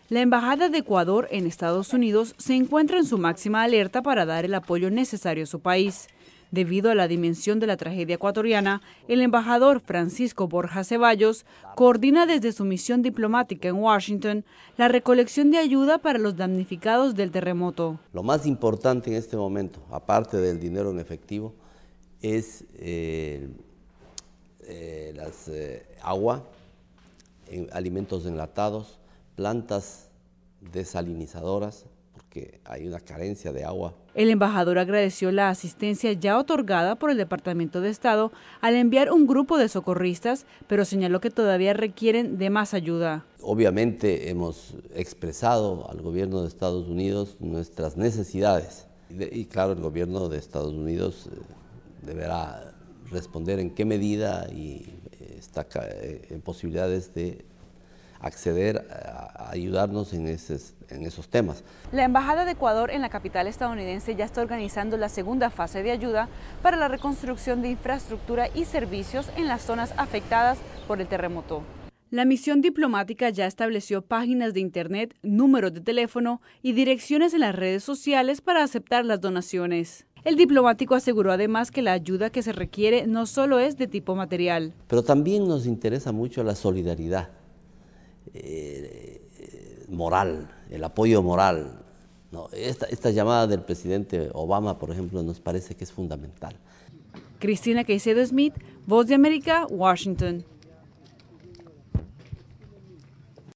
La Embajada de Ecuador en Estados Unidos se encuentra en su máxima alerta para dar el apoyo necesario a su país. Debido a la dimensión de la tragedia ecuatoriana, el embajador Francisco Borja Ceballos coordina desde su misión diplomática en Washington la recolección de ayuda para los damnificados del terremoto. Lo más importante en este momento, aparte del dinero en efectivo, es agua, alimentos enlatados, plantas desalinizadoras, porque hay una carencia de agua. El embajador agradeció la asistencia ya otorgada por el Departamento de Estado al enviar un grupo de socorristas, pero señaló que todavía requieren de más ayuda. Obviamente hemos expresado al gobierno de Estados Unidos nuestras necesidades y claro, el gobierno de Estados Unidos deberá responder en qué medida y está en posibilidades de acceder a ayudarnos en esos temas. La Embajada de Ecuador en la capital estadounidense ya está organizando la segunda fase de ayuda para la reconstrucción de infraestructura y servicios en las zonas afectadas por el terremoto. La misión diplomática ya estableció páginas de internet, números de teléfono y direcciones en las redes sociales para aceptar las donaciones. El diplomático aseguró además que la ayuda que se requiere no solo es de tipo material. Pero también nos interesa mucho la solidaridad moral, el apoyo moral. No, esta llamada del presidente Obama, por ejemplo, nos parece que es fundamental. Cristina Caicedo Smith, Voz de América, Washington.